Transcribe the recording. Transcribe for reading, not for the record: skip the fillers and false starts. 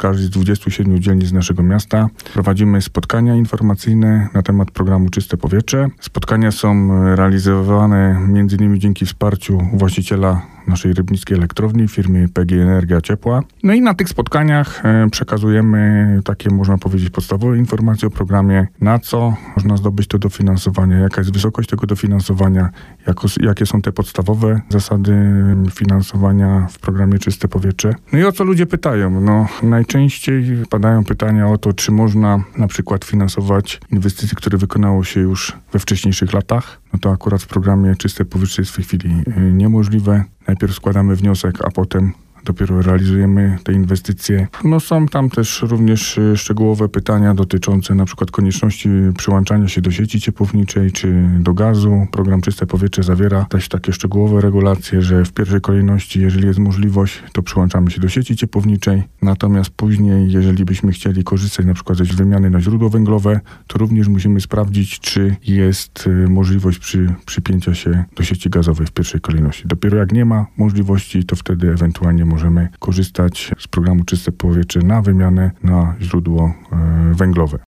każdej z 27 dzielnic naszego miasta prowadzimy spotkania informacyjne na temat programu Czyste Powietrze. Spotkania są realizowane m.in. dzięki wsparciu właściciela naszej rybnickiej elektrowni, firmy PGE Energia Ciepła. No i na tych spotkaniach przekazujemy takie, można powiedzieć, podstawowe informacje o programie, na co można zdobyć to dofinansowanie, jaka jest wysokość tego dofinansowania, jakie są te podstawowe zasady finansowania w programie Czyste Powietrze. No i o co ludzie pytają? No, najczęściej padają pytania o to, czy można na przykład finansować inwestycje, które wykonało się już we wcześniejszych latach. No to akurat w programie Czyste Powietrze jest w tej chwili niemożliwe. Najpierw składamy wniosek, a potem dopiero realizujemy te inwestycje. No są tam też również szczegółowe pytania dotyczące na przykład konieczności przyłączania się do sieci ciepłowniczej czy do gazu. Program Czyste Powietrze zawiera też takie szczegółowe regulacje, że w pierwszej kolejności, jeżeli jest możliwość, to przyłączamy się do sieci ciepłowniczej. Natomiast później, jeżeli byśmy chcieli korzystać na przykład ze wymiany na źródło węglowe, to również musimy sprawdzić, czy jest możliwość przypięcia się do sieci gazowej w pierwszej kolejności. Dopiero jak nie ma możliwości, to wtedy ewentualnie możemy korzystać z programu Czyste Powietrze na wymianę na źródło węglowe.